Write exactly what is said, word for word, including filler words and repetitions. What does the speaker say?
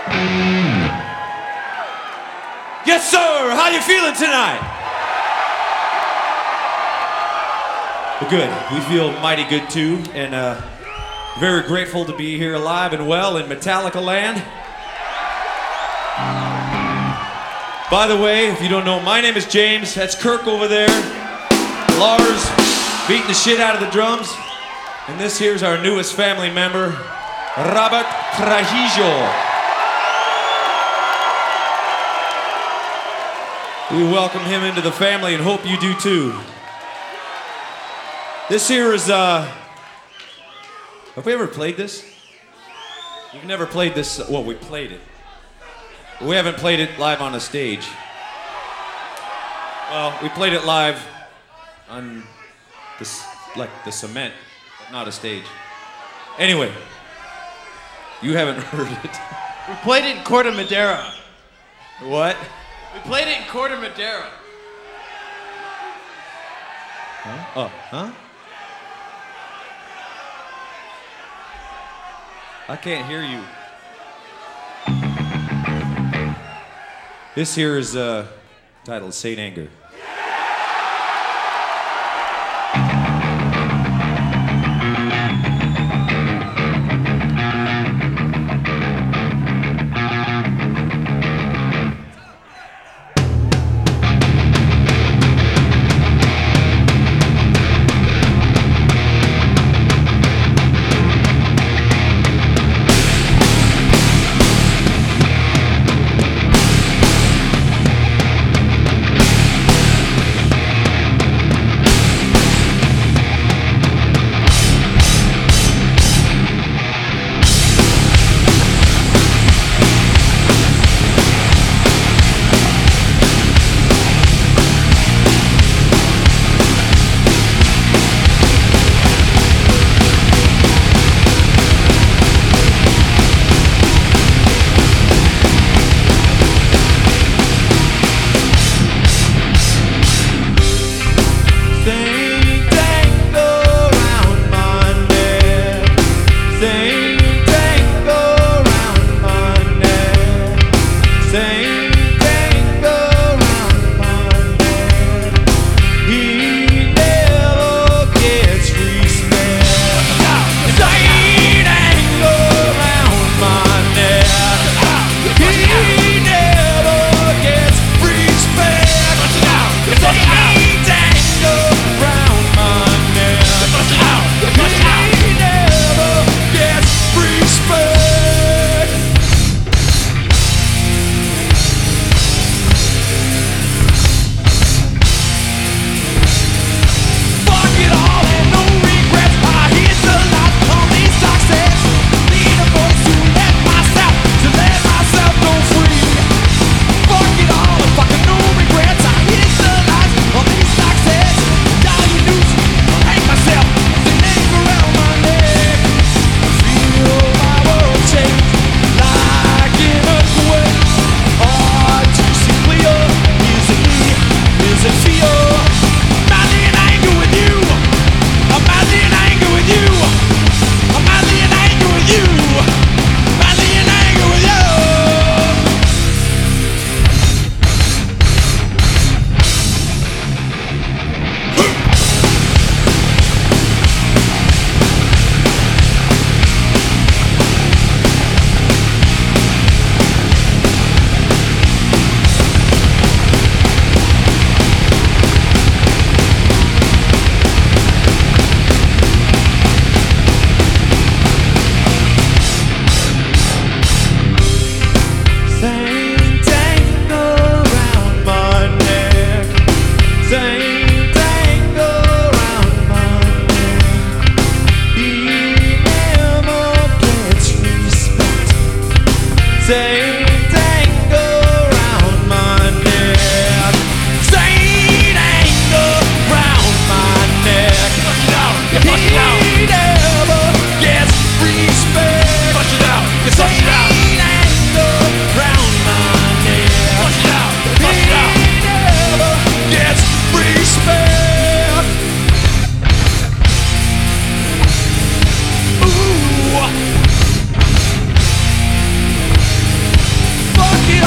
Yes, sir. How you feeling tonight? Well, good. We feel mighty good too, and uh, very grateful to be here alive and well in Metallica land. By the way, if you don't know, my name is James. That's Kirk over there. Lars beating the shit out of the drums, and this here's our newest family member, Robert Trujillo. We welcome him into the family and hope you do too. This here is, uh, have we ever played this? We've never played this, well, we played it. We haven't played it live on a stage. Well, we played it live on this, like the cement, but not a stage. Anyway, you haven't heard it. We played it in Corte Madera. What? We played it in Corte Madera. Huh? Oh, huh? I can't hear you. This here is uh, titled Saint Anger. fuck it